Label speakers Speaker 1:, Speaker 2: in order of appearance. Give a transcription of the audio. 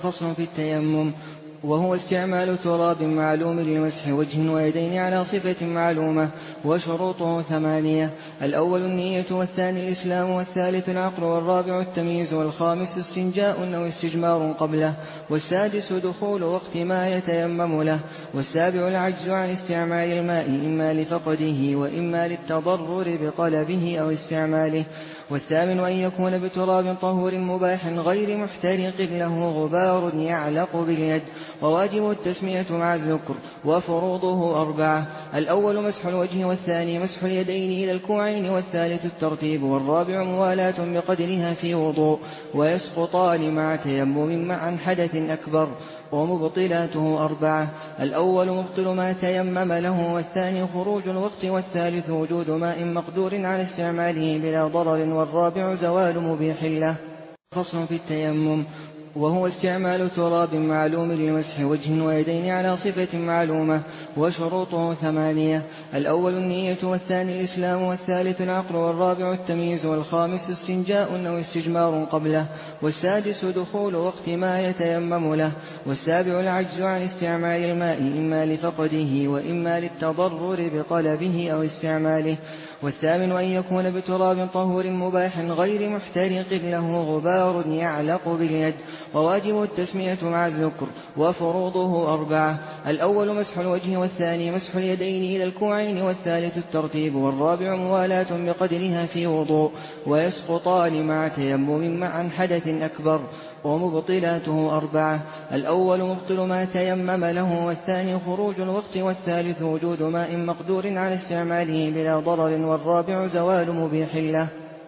Speaker 1: فصل في التيمم، وهو استعمال تراب معلوم لمسح وجه ويدين على صفة معلومة. وشروطه 8: الأول النية، والثاني الإسلام، والثالث العقل، والرابع التمييز، والخامس استنجاء أو استجمار قبله، والسادس دخول وقت ما يتيمم له، والسابع العجز عن استعمال الماء إما لفقده وإما للتضرر بطلبه أو استعماله، والثامن أن يكون بتراب طهور مباح غير محترق له غبار يعلق باليد. وواجب التسمية مع الذكر. وفروضه 4: الأول مسح الوجه، والثاني مسح اليدين إلى الكوعين، والثالث الترتيب، والرابع موالاة بقدرها في وضوء. ويسقطان مع تيمم عن حدث أكبر. ومبطلاته 4: الأول مبطل ما تيمم له، والثاني خروج الوقت، والثالث وجود ماء مقدور على استعماله بلا ضرر، والرابع زوال مبيح له. فصل في التيمم، وهو استعمال تراب معلوم لمسح وجه ويدين على صفة معلومة. وشروطه 8: الأول النية، والثاني الإسلام، والثالث العقل، والرابع التمييز، والخامس استنجاء أو استجمار قبله، والسادس دخول وقت ما يتيمم له، والسابع العجز عن استعمال الماء إما لفقده وإما للتضرر بطلبه أو استعماله، والثامن أن يكون بتراب طهور مباح غير محترق له غبار يعلق باليد. وواجب التسمية مع الذكر. وفروضه 4: الأول مسح الوجه، والثاني مسح اليدين إلى الكوعين، والثالث الترتيب، والرابع موالاة بقدرها في وضوء. ويسقطان مع تيمم عن حدث أكبر. ومبطلاته 4: الأول مبطل ما تيمم له، والثاني خروج الوقت، والثالث وجود ماء مقدور على استعماله بلا ضرر، والرابع زوال مبيح له.